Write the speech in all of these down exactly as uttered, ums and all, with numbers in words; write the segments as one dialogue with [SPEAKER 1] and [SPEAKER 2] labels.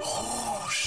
[SPEAKER 1] Rouge.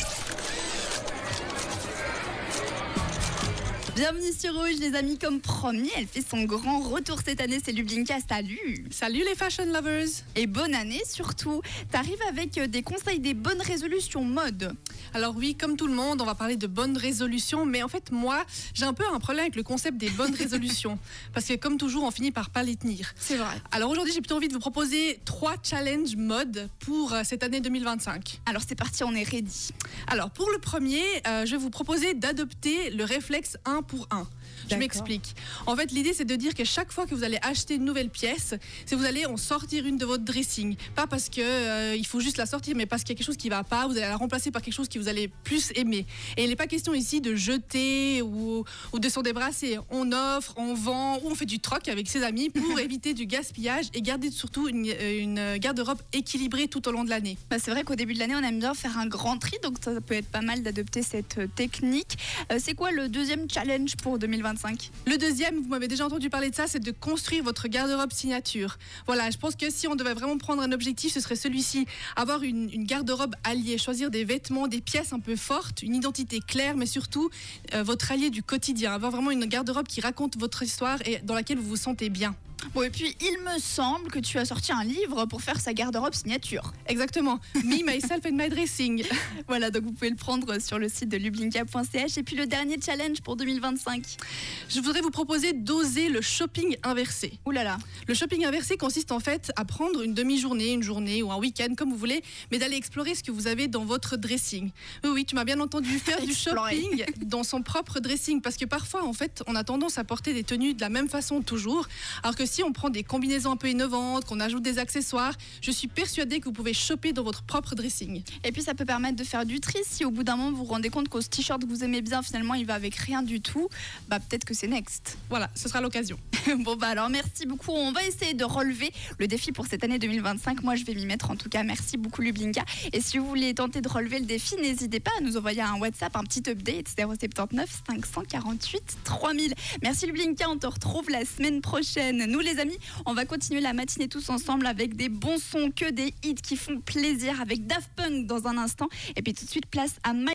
[SPEAKER 2] Bienvenue sur Rouge, les amis, comme promis, elle fait son grand retour cette année, c'est Lublinka, salut.
[SPEAKER 3] Salut les fashion lovers.
[SPEAKER 2] Et bonne année surtout. T'arrives avec des conseils, des bonnes résolutions mode.
[SPEAKER 3] Alors oui, comme tout le monde, on va parler de bonnes résolutions, mais en fait moi, j'ai un peu un problème avec le concept des bonnes résolutions, parce que comme toujours, on finit par pas les tenir.
[SPEAKER 2] C'est vrai.
[SPEAKER 3] Alors aujourd'hui, j'ai plutôt envie de vous proposer trois challenges mode pour euh, cette année deux mille vingt-cinq.
[SPEAKER 2] Alors c'est parti, on est ready.
[SPEAKER 3] Alors pour le premier, euh, je vais vous proposer d'adopter le réflexe un pour un. Je
[SPEAKER 2] D'accord.
[SPEAKER 3] m'explique. En fait, l'idée, c'est de dire que chaque fois que vous allez acheter une nouvelle pièce, c'est vous allez en sortir une de votre dressing. Pas parce que euh, il faut juste la sortir, mais parce qu'il y a quelque chose qui va pas, vous allez la remplacer par quelque chose que vous allez plus aimer. Et il n'est pas question ici de jeter ou, ou de s'en débarrasser. On offre, on vend ou on fait du troc avec ses amis pour éviter du gaspillage et garder surtout une, une garde-robe équilibrée tout au long de l'année.
[SPEAKER 2] Bah, c'est vrai qu'au début de l'année, on aime bien faire un grand tri, donc ça peut être pas mal d'adopter cette euh, technique. Euh, c'est quoi le deuxième challenge pour deux mille vingt-cinq ?
[SPEAKER 3] Le deuxième, vous m'avez déjà entendu parler de ça, c'est de construire votre garde-robe signature. Voilà, je pense que si on devait vraiment prendre un objectif, ce serait celui-ci. Avoir une, une garde-robe alliée, choisir des vêtements, des pièces un peu fortes, une identité claire, mais surtout euh, votre allié du quotidien. Avoir vraiment une garde-robe qui raconte votre histoire et dans laquelle vous vous sentez bien.
[SPEAKER 2] Bon, et puis il me semble que tu as sorti un livre pour faire sa garde-robe signature.
[SPEAKER 3] Exactement. Me, myself and my dressing.
[SPEAKER 2] Voilà, donc vous pouvez le prendre sur le site de lublinka point c h. Et puis le dernier challenge pour deux mille vingt-cinq.
[SPEAKER 3] Je voudrais vous proposer d'oser le shopping inversé.
[SPEAKER 2] Ouh là là.
[SPEAKER 3] Le shopping inversé consiste en fait à prendre une demi-journée, une journée ou un week-end, comme vous voulez, mais d'aller explorer ce que vous avez dans votre dressing. Oui, oui, tu m'as bien entendu, faire du
[SPEAKER 2] Explorer.
[SPEAKER 3] shopping dans son propre dressing, parce que parfois, en fait, on a tendance à porter des tenues de la même façon toujours, alors que si on prend des combinaisons un peu innovantes, qu'on ajoute des accessoires, je suis persuadée que vous pouvez shopper dans votre propre dressing.
[SPEAKER 2] Et puis ça peut permettre de faire du tri. Si au bout d'un moment vous vous rendez compte qu'au t-shirt que vous aimez bien, finalement il va avec rien du tout, bah peut-être que c'est next.
[SPEAKER 3] Voilà, ce sera l'occasion.
[SPEAKER 2] Bon bah alors merci beaucoup. On va essayer de relever le défi pour cette année deux mille vingt-cinq. Moi je vais m'y mettre en tout cas. Merci beaucoup Lublinka. Et si vous voulez tenter de relever le défi, n'hésitez pas à nous envoyer un WhatsApp, un petit update zéro sept neuf cinq cent quarante-huit trois mille. Merci Lublinka, on te retrouve la semaine prochaine. Nous les amis, on va continuer la matinée tous ensemble avec des bons sons, que des hits qui font plaisir avec Daft Punk dans un instant. Et puis tout de suite place à My